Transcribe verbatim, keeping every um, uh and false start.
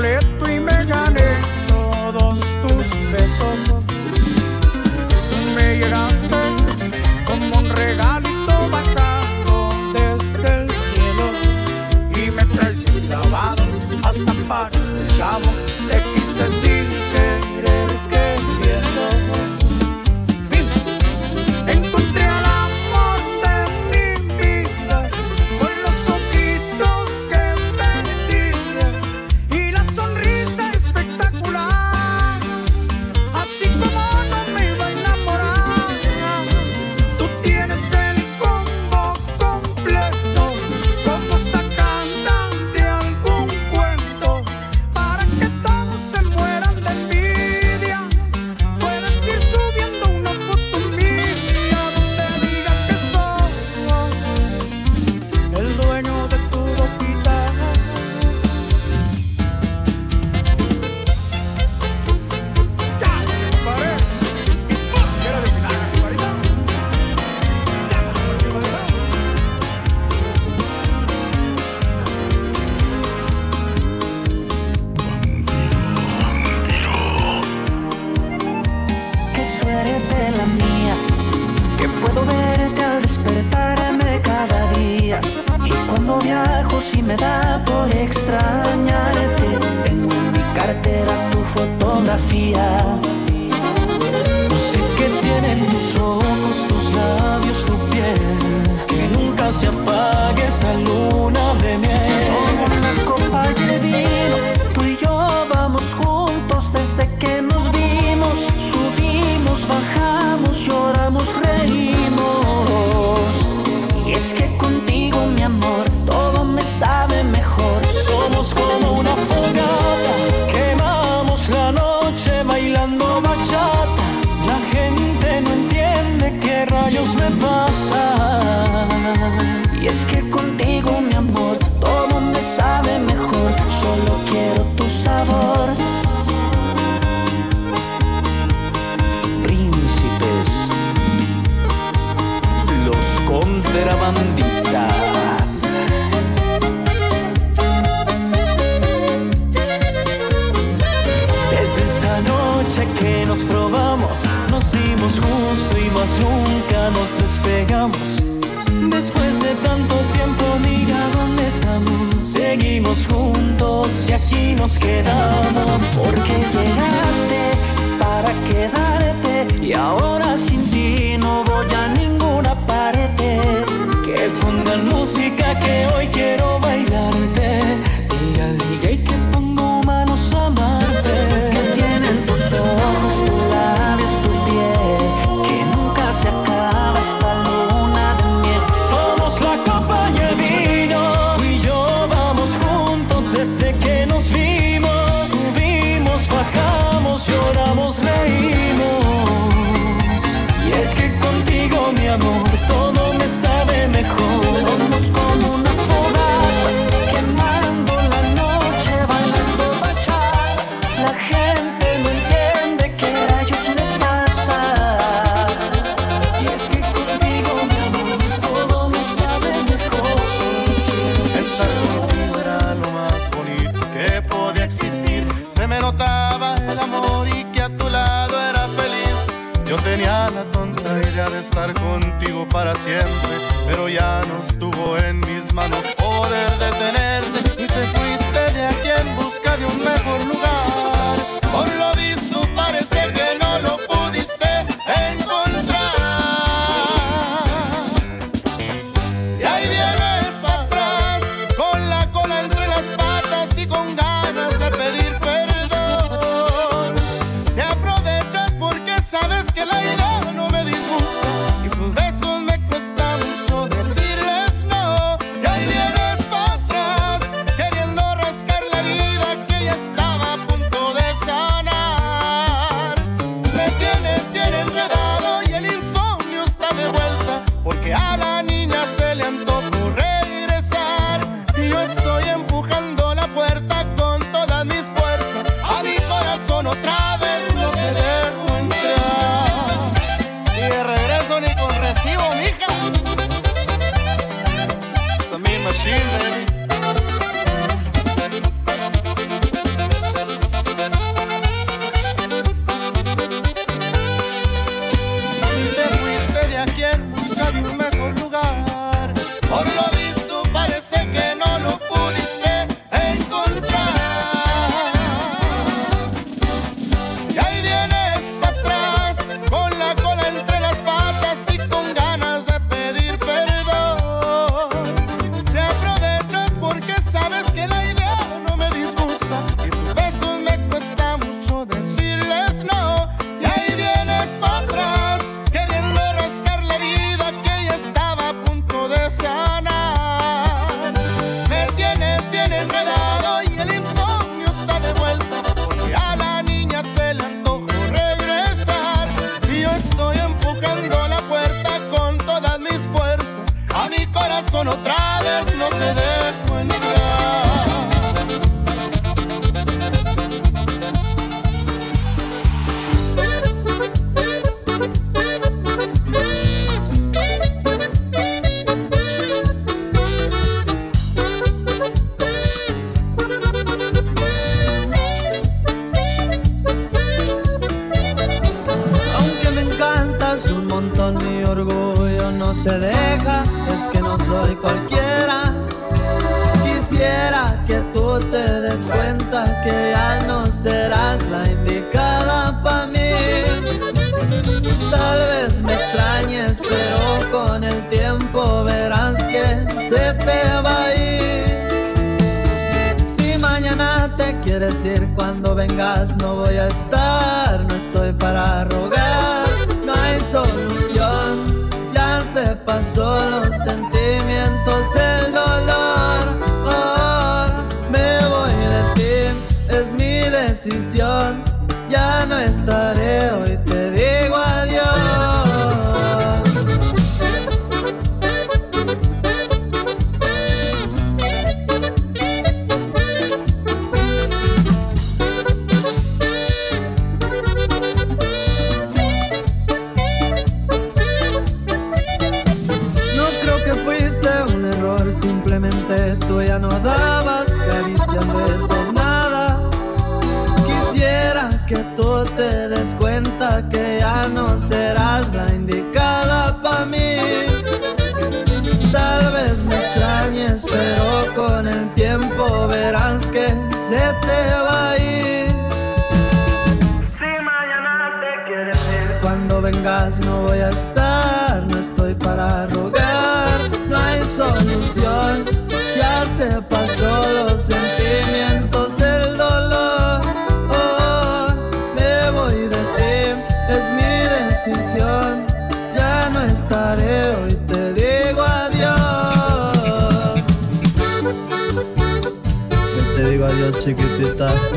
reto y me gané todos tus besos. Tú me llegaste como un regalito bajado desde el cielo y me traes grabado hasta parece el chavo. Te quise sin querer queriendo. Encontré al amor de mi vida con los ojitos que me y la sonrisa espectacular, así como no me iba a enamorar. Tú tienes el combo completo, como sacan de algún cuento, para que todos se mueran de envidia. Puedes ir subiendo una foto mía donde diga que soy el dueño de tu boquita. Qué suerte la mía, que puedo verte al despertarme cada día. Y cuando viajo si me da por extrañarte, tengo en mi cartera tu fotografía. No sé qué tienen tus ojos, tus labios, tu piel, que nunca se apague esa luna de miel. Con una copa y el vino, tú y yo vamos juntos desde que nos vimos. Subimos, bajamos, lloramos, reímos. Y es que contigo, mi amor, todo me sabe mejor. Somos como una fogata, quemamos la noche bailando bachata. La gente no entiende qué rayos me pasa. Y es que contigo, mi amor, todo me sabe mejor. Solo quiero tu sabor. Príncipes, los contrabandistas. Desde esa noche que nos probamos, nos dimos justo y más nunca nos despegamos. Después de tanto tiempo, mira dónde estamos. Seguimos juntos y así nos quedamos. Porque llegaste para quedarte y ahora sin ti no voy a ninguna parte. Que pongan música que hoy quiero bailarte. Y al D J que pongo manos a amarte. Que tienen tus ojos, tus labios, tu piel, que nunca se acaba esta luna de miel. Somos la copa y el vino, tú y yo vamos juntos desde que nos vimos. Subimos, bajamos, lloramos, reímos. Y es que contigo, mi amor, todo me sabe mejor. Somos como una fogata, quemando la noche, bailando bachata. La gente no entiende qué rayos me pasa. Y es que contigo, mi amor, todo me sabe mejor. Estar contigo era lo más bonito que podía existir. Se me notaba el amor y que a tu lado era feliz. Yo tenía la tonta idea de estar contigo para siempre, pero ya no estuvo en mis manos poder detenerte. Y te fuiste de aquí en busca de un mejor lugar. Por lo visto parece que no lo pudiste encontrar. Y ahí vienes para atrás, con la cola entre las patas y con ganas de pedir perdón. Te aprovechas porque sabes que la idea no me disgusta y tus besos me cuesta mucho decirles no. Y ahí vienes para atrás, queriendo rascar la herida que ya estaba a punto de sanar. Me tienes bien enredado y el insomnio está de vuelta, porque a la niña se le antojó regresar. Y yo estoy empujando la puerta con todas mis fuerzas. A mi corazón otra vez no te dejo entrar. Y de regreso ni con recibo, mija. También machine, baby. con otra vez no te dejo entrar. Mi orgullo no se deja, es que no soy cualquiera. Quisiera que tú te des cuenta que ya no serás la indicada para mí. Tal vez me extrañes, pero con el tiempo verás que se te va a ir. Si mañana te quieres ir, cuando vengas no voy a estar. No estoy para rogar, no hay solución, ya se pasó los sentimientos, el dolor. Oh, me voy de ti, es mi decisión, ya no estaré, hoy te digo adiós. Simplemente tú ya no dabas caricias, besos, nada. Quisiera que tú te des cuenta que ya no serás la indicada para mí. Tal vez me extrañes, pero con el tiempo verás que se te va a ir. Si mañana te quieres ir, cuando vengas no voy a estar. No estoy para rogar, no hay solución, ya se pasó los sentimientos, el dolor. Oh, me voy de ti, es mi decisión, ya no estaré, hoy te digo adiós. Yo te digo adiós, chiquitita.